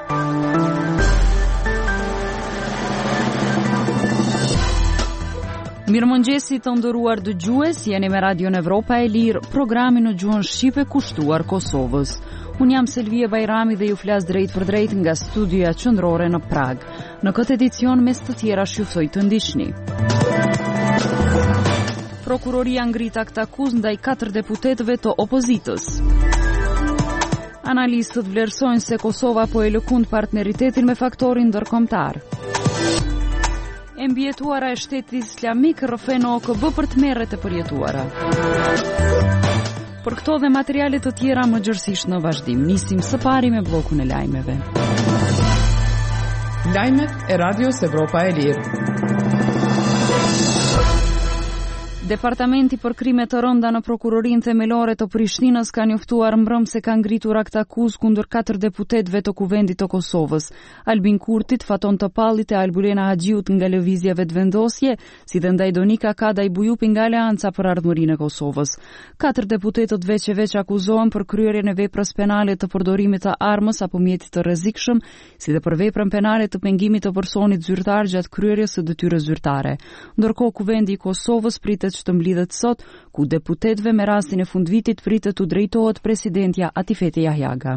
Mirëmëngjesi të nderuar dëgjues, jeni me Radion Evropa e Lirë, programin në gjuhën shqipe kushtuar Kosovës. Unë jam Selvia Bajrami dhe ju flas drejt për drejt nga studioja qendrore në Prag. Në këtë edicion mes të tjera juftoj të ndiqni. Prokuroria ngrit akt akuzë ndaj 4 deputetëve të opozitës. Analistët vlerësojnë se Kosova po e lëkund partneritetin me faktorin ndërkombëtar. E mbjetuara e shtetit islamik rrëfen OKB për të merret e përjetuara. Për këto dhe materiale të tjera më gjërësisht në vazhdim, nisim së pari me bllokun e lajmeve. Lajmet e Radios Evropa e Lirë. Departamenti për krime të rënda në prokurorinë themelore të Prishtinës ka njoftuar mbrëm se ka ngritur akt akuzë kundër 4 deputetëve të Kuvendit të Kosovës, Albin Kurtit, Faton Topallit e Albulena Haxhiut nga lëvizja vetëvendosje, si dhe ndaj Donika Kadaj Bujupi nga Aleanca për Ardhmërinë e Kosovës. 4 deputetët veç e veç akuzohen për kryerjen e veprës penale të përdorimit të armës apo mjetit të rrezikshëm, si dhe për veprën penale të pengimit të personit zyrtar gjatë kryerjes së detyrës zyrtare. Ndërkohë Kuvendi i Kosovës pritet të mblidhet sot, ku deputetëve me rastin e fundvitit pritet të drejtohet presidentja Atifete Jahjaga.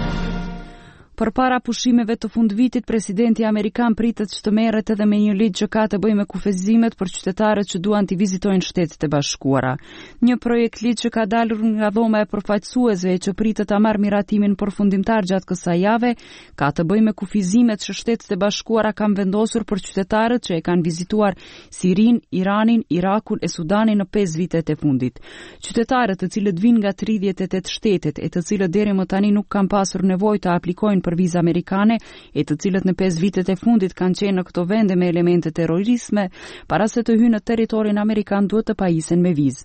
Përpara pushimeve të fundvitit, presidenti amerikan pritet të merret edhe me një ligj që ka të bëjë me kufizimet për qytetarët që duan të vizitojnë Shtetet e Bashkuara. Një projekt ligj që ka dalur nga dhoma e përfaqësuesve që pritet ta marrë miratimin përfundimtar gjatë kësaj jave, ka të bëjë me kufizimet që Shtetet e Bashkuara kanë vendosur për qytetarët që e kanë vizituar Sirinë, Iranin, Irakun e Sudanin në 5 vitet e fundit. Qytetarët të cilët vinë nga 38 shtetet e të cilët deri më tani nuk kanë pasur nevojë të aplikojnë për vizë amerikane e të cilët në 5 vitet e fundit kanë qenë në këto vende me elemente terrorizme, para se të hyjnë në territorin amerikan duhet të pajisen me vizë.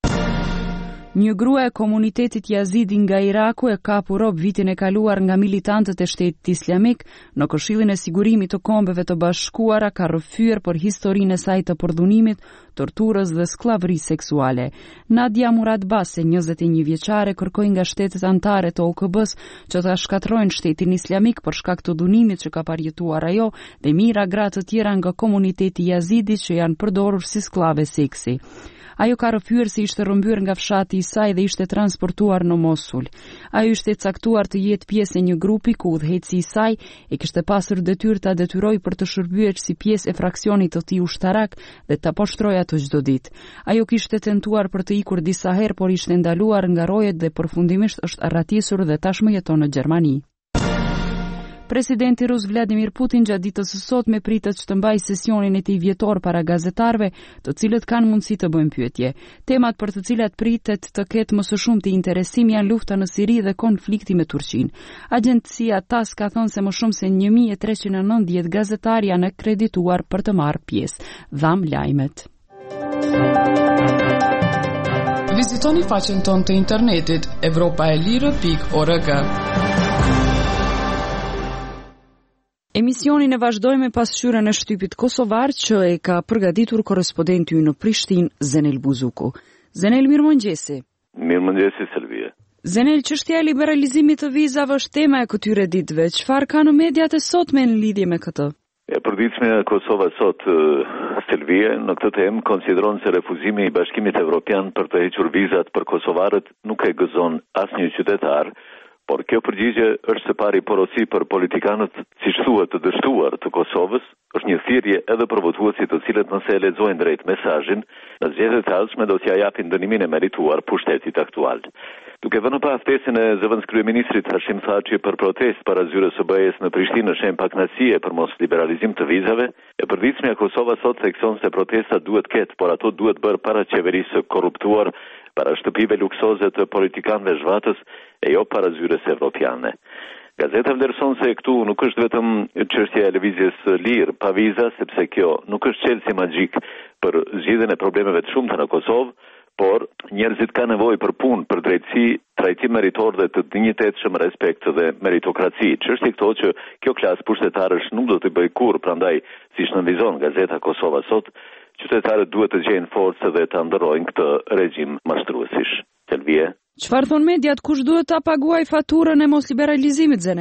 Një grua e komunitetit Yazidi nga Iraku e kapu rob vitin e kaluar nga militantët e Shtetit Islamik në Këshillin e Sigurimit të Kombeve të Bashkuara, ka rrëfyer për historinë e saj të përdhunimit, torturës dhe skllavërisë seksuale. Nadia Muradbase, 21 vjeçare, kërkoi nga shtetet anëtare të OKB-s që ta shkatërrojnë Shtetin Islamik për shkak të dhunimit që ka parjetuar ajo dhe mijëra gra të tjera nga komuniteti Yazidi që janë përdorur si sklave seksi. Ajo ka rrëfyer se ishte rrëmbyer nga fshati i saj dhe ishte transportuar në Mosul. Ajo ishte caktuar të jetë pjesë e një grupi ku udhëheci i saj e kishte pasur detyrë ta detyrojë për të shërbyer si pjesë e fraksionit të tij ushtarak dhe ta poshtrojë ato çdo ditë. Ajo kishte tentuar për të ikur disa herë, por ishte ndaluar nga rojet dhe përfundimisht është arratisur dhe tashmë jeton në Gjermani. Presidenti rus Vladimir Putin gjatë ditës së sotme pritet që të mbajë sesionin e tij vjetor para gazetarëve, të cilët kanë mundësi të bëjnë pyetje. Temat për të cilat pritet të ketë më së shumti interesim janë lufta në Siri dhe konflikti me Turqinë. Agjencia TASS ka thënë se më shumë se 1390 gazetarë janë akredituar për të marrë pjesë. Dham lajmet. Vizitoni faqen tonë të internetit evropaelire.org. Emisionin e vazhdojmë me pasqyrën e shtypit kosovar që e ka përgatitur korrespondenti ynë në Prishtinë, Zenel Buzuku. Zenel, mirëmëngjesi. Mirëmëngjesi, Selvia. Zenel, çështja e liberalizimit të vizave është tema e këtyre ditëve. Çfarë ka në mediat e sotme në lidhje me këtë? E përditshme e Kosova sot, Selvia, në këtë temë konsideron se refuzimi i Bashkimit Evropian për të hequr vizat për kosovarët nuk e gëzon asnjë qytetar. Por kjo përgjigje është së pari porosi për politikanët, siç thuhet, të dështuar të Kosovës, është një thirrje edhe për votuesit të cilët nëse e lexojnë drejt mesazhin, në zgjedhjet e ardhshme do t'ia japin dënimin e merituar pushtetit aktual. Duke vënë pa ftesën e zëvendës kryeministrit Hashim Thaçi për protestë para zyrës së BE-s në Prishtinë në shenjë pakënaqësie për mos liberalizim të vizave, e përditshmja Kosova sot thekson se protestat duhet ketë, por ato duhet bërë para qeverisë së korruptuar, para shtëpive luksoze të politikanëve zhvatës e jo para zyrës evropiane. Gazeta vlerëson se këtu nuk është vetëm çështja e lëvizjes lirë pa viza, sepse kjo nuk është çelësi magjik për zgjidhjen e problemeve të shumta në Kosovë, por njerëzit kanë nevojë për punë, për drejtësi, trajtim meritor dhe të dinjitetshëm, respekt dhe meritokraci. Çështja këto që kjo klasë pushtetarësh nuk do të bëjë kurrë, prandaj siç nënvizon Gazeta Kosova sot, qytetarët duhet të gjejnë forcë dhe të ndërrojnë këtë regjim mashtruesish. Selvie. Çfarë thon mediat, kush duhet ta paguajë faturën e mos liberalizimit, Zenel?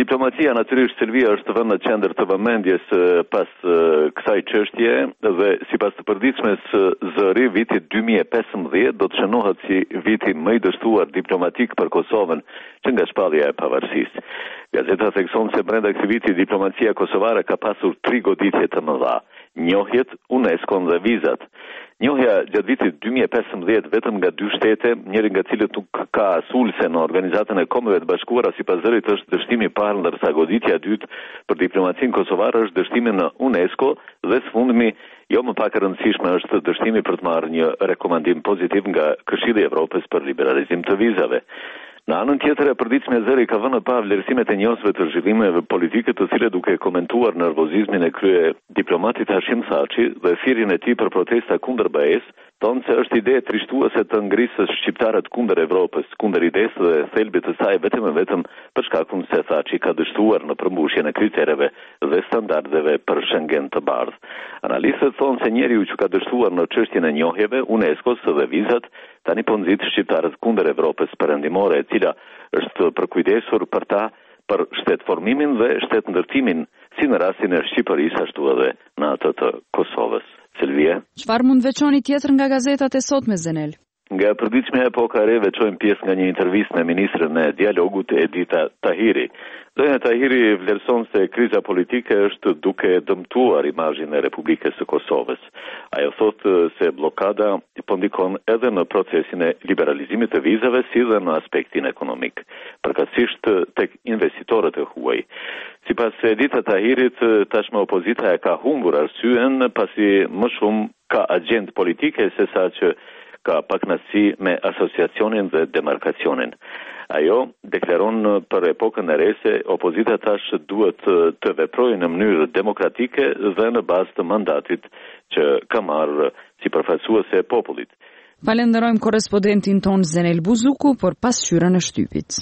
Diplomacia natyrisht Selvia është vënë në qendër të vëmendjes pas kësaj çështje dhe sipas të përditshmes zëri vitit 2015 do të shënohet si viti më i dështuar diplomatik për Kosovën që nga shpallja e pavarësisë. Gazeta thekson se brenda këtij viti diplomacia kosovare ka pasur 3 goditje të mëdha: njohjet, UNESCO dhe vizat. Njohja gjatë vitit 2015 vetëm nga 2 shtete, njëri nga cilët nuk ka sulse në Organizatën e Kombeve të Bashkuara sipas zërit është dështimi i parë, ndërsa goditja e dytë për diplomacinë kosovare është dështimi në UNESCO dhe së fundmi, jo më pak e rëndësishme, është dështimi për të marrë një rekomandim pozitiv nga Këshilli i Evropës për liberalizim të vizave. Në anën tjetër e përditshme zëri ka vënë pa vlerësimet e njohësve të zhvillimeve politike, të cilet duke komentuar nervozizmin e krye diplomatit Hashim Thaçi dhe thirrjen e tij për protesta kundër BE-s, thonë se është ide trishtuese të ngrisës shqiptarët kundër Evropës, kundër idesë dhe thelbit të saj vetëm e vetëm për shkakun se Thaçi ka dështuar në përmbushjen e kritereve dhe standardeve për Schengen të bardhë. Analistët thonë se njeriu që ka dështuar në çështjen e njohjeve, UNESCO-s dhe vizat, tani po nxit shqiptarët kundër Evropës perëndimore, e cila është përkujdesur për ta për shtetformimin dhe shtetndërtimin, si në rastin e Shqipërisë ashtu edhe në atë të Kosovës. Selvia. Çfarë mund veçoni tjetër nga gazetat e sotme, Zenel? Nga përditshmja e Epoka e Re veçojmë pjesë nga një intervistë me ministrën e dialogut Edita Tahiri. Zonja Tahiri vlerëson se kriza politike është duke dëmtuar imazhin e Republikës së Kosovës. Ajo thotë se blokada po ndikon edhe në procesin e liberalizimit të vizave si dhe në aspektin ekonomik, përkatësisht tek investitorët e huaj. Sipas Edita Tahirit, tashmë opozita e ka humbur arsyen pasi më shumë ka agjend politike sesa që ka pakënaqësi me asociacionin dhe demarkacionin. Ajo deklaron për Epokën e Re se opozita tash duhet të veprojë në mënyrë demokratike dhe në bazë të mandatit që ka marrë si përfaqësuese e popullit. Falenderojmë korrespondentin ton Zenel Buzuku për pasqyrën e shtypit.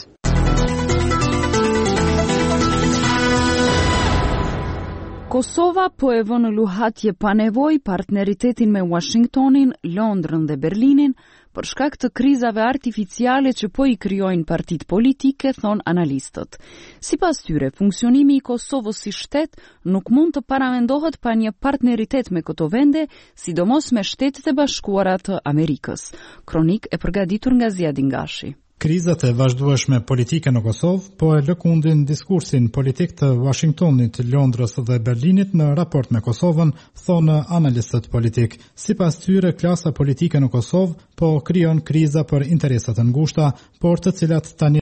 Kosova po e vë në luhatje pa nevojë partneritetin me Washingtonin, Londrën dhe Berlinin për shkak të krizave artificiale që po i krijojnë partitë politike, thon analistët. Sipas tyre, funksionimi i Kosovës si shtet nuk mund të paramendohet pa një partneritet me këto vende, sidomos me Shtetet e Bashkuara të Amerikës. Kronik e përgatitur nga Ziadin Gashi. Krizat e vazhdueshme politike në Kosovë po e lëkundin diskursin politik të Washingtonit, Londrës dhe Berlinit në raport me Kosovën, thonë analistët politik. Sipas tyre, klasa politike në Kosovë po krijon kriza për interesat e ngushta, por të cilat tani